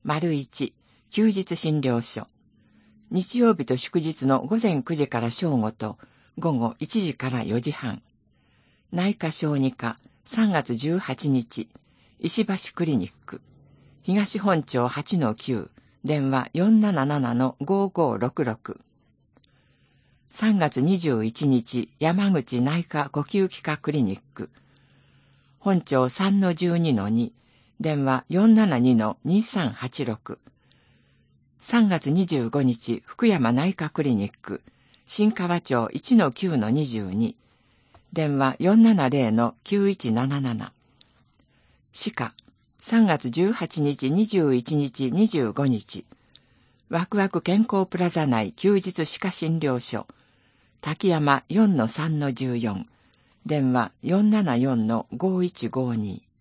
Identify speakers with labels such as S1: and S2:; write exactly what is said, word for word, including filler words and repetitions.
S1: 丸一、休日診療所。日曜日と祝日の午前くじから正午と午後いちじからよじはん。内科小児科さんがつじゅうはちにち、石橋クリニック。東本町 はちのきゅう、電話 よんななななのごごろくろく。さんがつにじゅういちにち、山口内科呼吸器科クリニック。本町 さんのじゅうにのに、電話 よんななにのにさんはちろく。さんがつにじゅうごにち、福山内科クリニック。新川町 いちのきゅうのにじゅうに。電話 よんななぜろのきゅういちなななな。歯科。さんがつじゅうはちにち、にじゅういちにち、にじゅうごにち。ワクワク健康プラザ内休日歯科診療所。滝山 よんのさんのじゅうよん。電話 よんななよんのごいちごに。